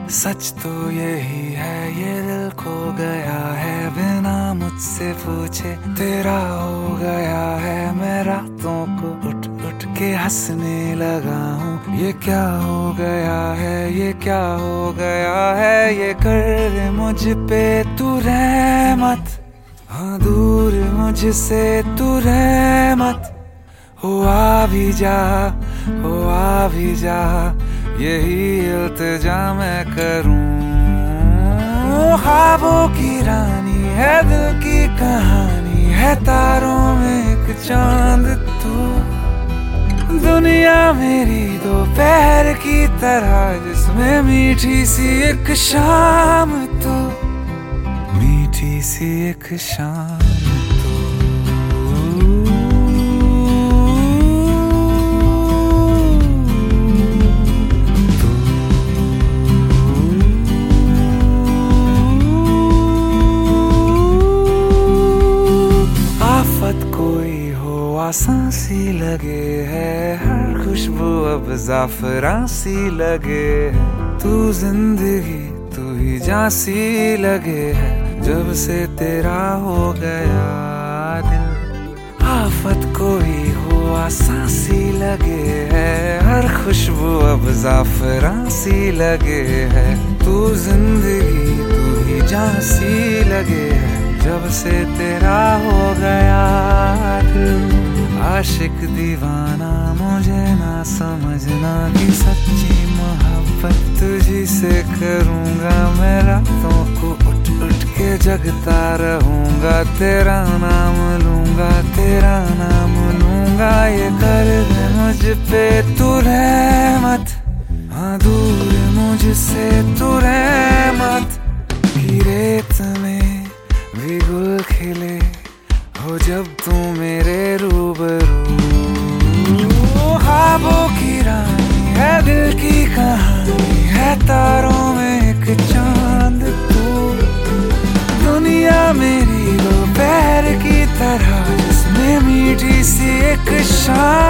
सच तो यही है, ये दिल खो गया है बिना मुझसे पूछे तेरा हो गया है। मैं रातों को उठ उठ के हंसने लगा हूँ। ये क्या हो गया है, ये क्या हो गया है। ये कर मुझ पे तू रहमत, हाँ दूर मुझसे तू रहमत। हो आ भी जा, हो आ भी जा, यही इल्तिजा मैं करूं। ख्वाबों की रानी है, दिल की कहानी है, तारों में एक चांद तू। दुनिया मेरी दोपहर की तरह, जिसमें मीठी सी एक शाम तू, मीठी सी एक शाम। कोई हो आसान सी लगे है, हर खुशबू अब ज़ाफ़रान सी लगे है। तू जिंदगी तू ही जान सी लगे है, जब से तेरा हो गया दिल। आफत कोई हो आसान सी लगे है, हर खुशबू अब ज़ाफ़रान सी लगे है। तू जिंदगी तू ही जान सी लगे है, जब से तेरा हो गया दिल। आशिक दीवाना मुझे ना समझना कि सच्ची मोहब्बत तुझी से करूँगा। मैं रातों को उठ उठ के जगता रहूँगा, तेरा नाम लूँगा, तेरा नाम लूँगा। ये कर दे मुझ पे तू रहमत, हाँ दूर मुझसे तू रहमत। की रेत में भी गुल खिले हो जब तू मेरे रूबरू। ख्वाबों की रानी है, दिल की कहानी है, तारों में एक चांद तू। दुनिया मेरी दोपहर की तरह, जिसमें मीठी सी एक शाम।